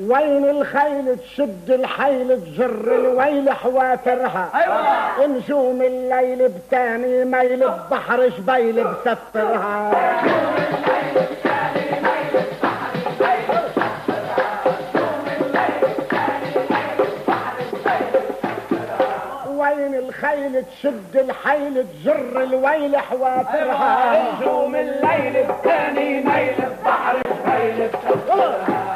وين الخيل تشد الحيل تجر الويل حوافرها. نجوم الليل بتاني ميل ببحر جبيل بسفرها. وين الخيل تشد الحيل تجر الويل حوافرها. نجوم الليل بتاني ميل ببحر جبيل بسفرها.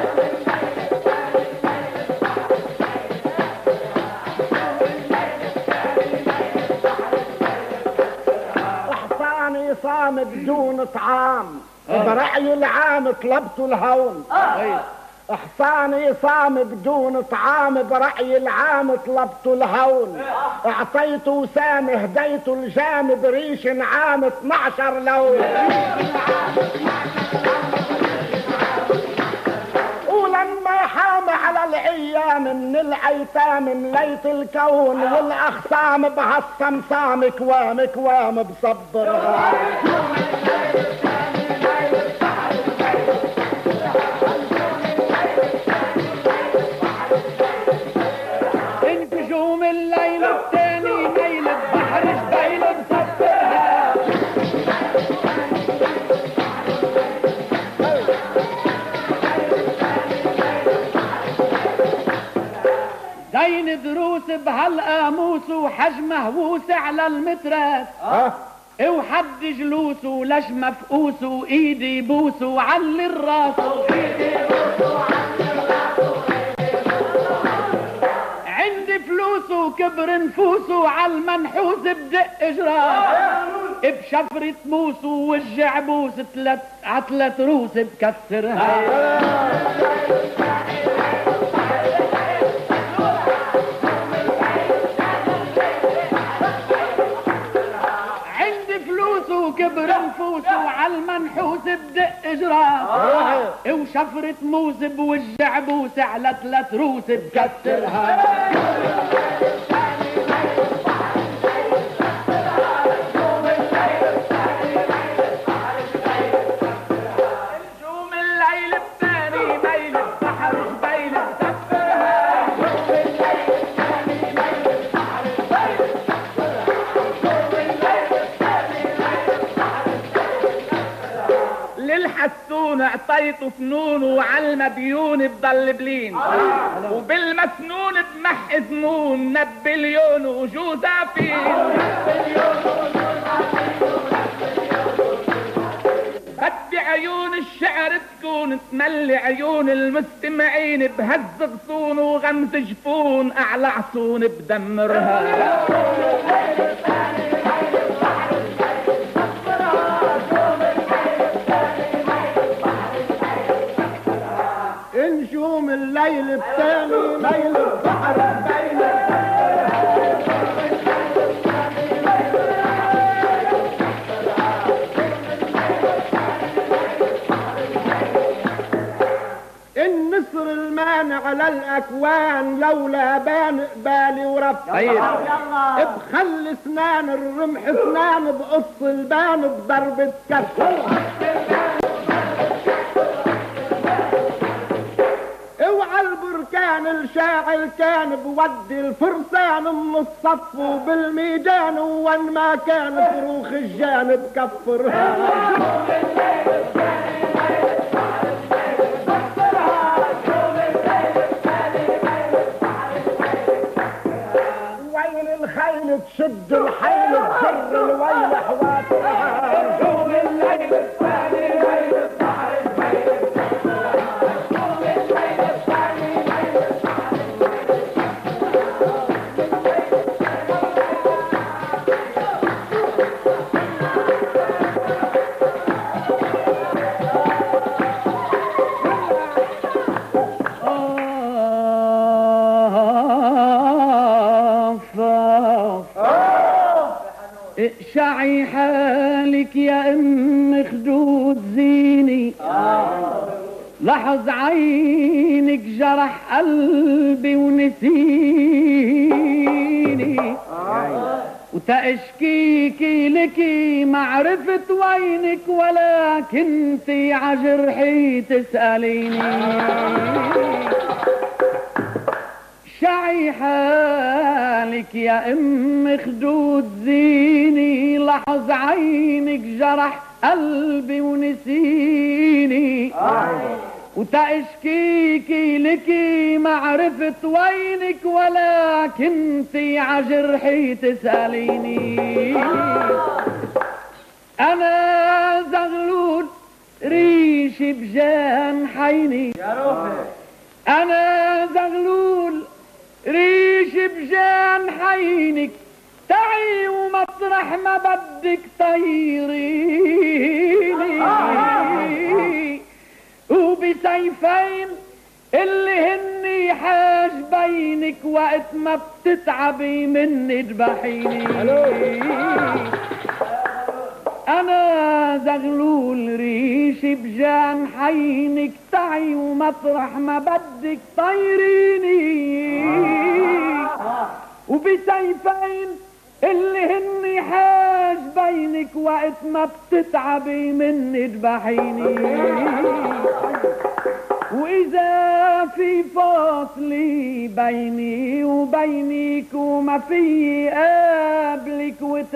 صام بدون طعام برعي العام طلبت الهون. حصاني صام بدون طعام برعي العام طلبت الهون. اعطيت وسام هديت الجام بريش عام 12 لون. ولما حام على الايام من الايتام مليت الكون والاخصام بهالصمصام كوام كوام بصبرها. نجوم الليل الثاني ميل ببحر جبيل بصبرها. زين دروس بهالقاموس وحجمه ووسع للمترات. وحد جلوس ولش مفقوس وايدي بوس وعلي الراس. عندي فلوس وكبر نفوس وعالمنحوس بدق اجراس. بشفرة موس ووجع بوس عتلة روس بكسرها. وكبر نفوس وعالمنحوس بدق اجراس. وشفرة موس بوجع بوس على 3 روس بكسرها. نجوم الليل الثاني ميل ببحر جبيل بسفرها. للحسون اعطيته فنون وعالمديون بضل بلين. وبالمسنون بمح ذنون نبليون وجوزافين. بدي عيون الشعر تكون تملي عيون المستمعين بهز غصون وغمز جفون اعلى عصون بدمرها. نجوم الليل الثاني ميل البحر بين. النصر المانع للاكوان لولا بان قبالي ورفع. بخلي اسنان الرمح اسنان بقص البان بضربة كف. كان الشاعر كان بودي الفرسان من الصف وبالميدان وين ما كان فروخ الجانب كفرها. وين الخيل تشد الحيل تجر الويل حوافرها. نجوم الليل الثاني ميل ببحر جبيل. اقشعي حالك يا ام خدود زيني. لحظ عينك جرح قلبي ونسيني. وتأشكيكي لكي معرفة وينك ولكن انتي عجرحي تسأليني شعي حالك يا ام خدود زيني لحظ عينك جرح قلبي ونسيني وتأشكيكي لكي معرفة وينك ولكن انتي عجرحي تسأليني انا زغلول ريشي بجان حيني يا روحي انا زغلول ريشي بجان حينك تعي ومطرح ما بدك طيريني وبسيفين اللي هني حاجبينك وقت ما بتتعبي مني اذبحيني انا زغلول ريشي بجان حينك تعي ومطرح ما بدك طيريني وبسيفين اللي هني حاجبينك وقت ما بتتعبي مني اذبحيني واذا في فاصلي بيني وبينك وما في قابلك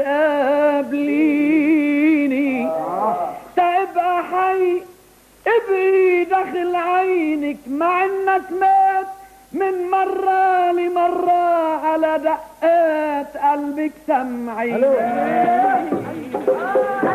وتقابليني تبقى حي ابقي داخل عينك مع انك مات من مرة لمرة على دقات قلبك سمعي